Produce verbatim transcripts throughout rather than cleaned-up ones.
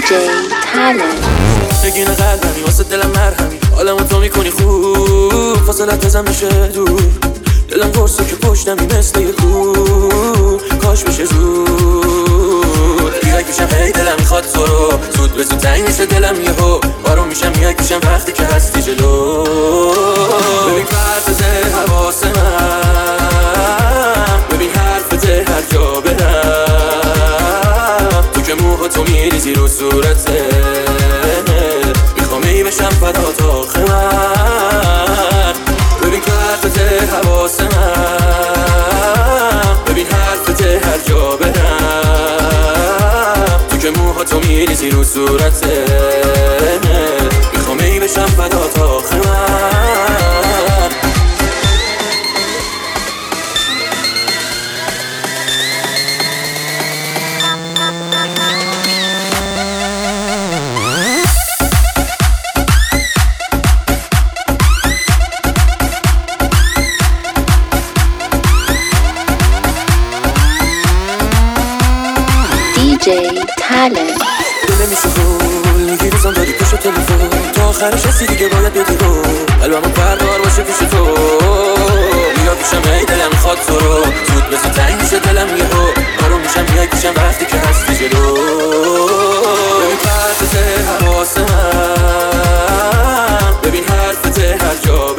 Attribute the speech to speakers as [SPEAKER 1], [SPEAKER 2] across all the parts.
[SPEAKER 1] talent
[SPEAKER 2] نگین قلبمی واسه دلم مرهمی حالمو تو میکنی خوب فاصلت بزن بشه دور دلم قرصه که پشتمی مثل یه کوه کاش بشه زود بیرک میشم هی دلم میخواد تو رو زود به زود تنگ میشه دلم یهو بارون میشم یک میشم وقتی که هستی جلو ببین پرتزه حواس من ببین حرفته هر جا برم تو که موها تو میریزی رو صورته میخوام ای بشم فدا تا آخر من ببین پرتزه حواس من ببین حرفته هر جا برم تو که موها تو میریزی رو صورته میخوام ای بشم فدا تا آخر من
[SPEAKER 1] دی جی talent
[SPEAKER 2] دل میشه گل میگی روزم داری پشت تلفن تا آخرش هستی دیگه باید بدی رو قلبمو پردار باشه پیش تو بیا پیشم ای دلم میخواد تو رو زود بزی تنگ میشه دلم یهو آروم میشم یک میشم وقتی که هستی جلو ببین پرتزه حواس من ببین حرفته هر جا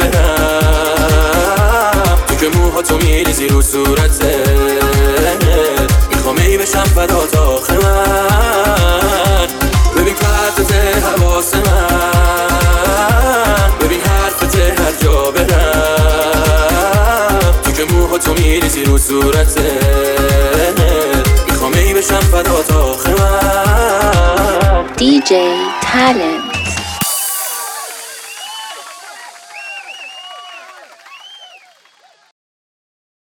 [SPEAKER 2] برم تو که موها تو میریزی رو صورته میخوام ای بشم فدا تا آخر من ببین پرتزه حواس من ببین حرفته هر جا برم تو که موها تو میریزی رو صورته میخوام ای بشم فدا تا آخر من
[SPEAKER 1] دی جی talent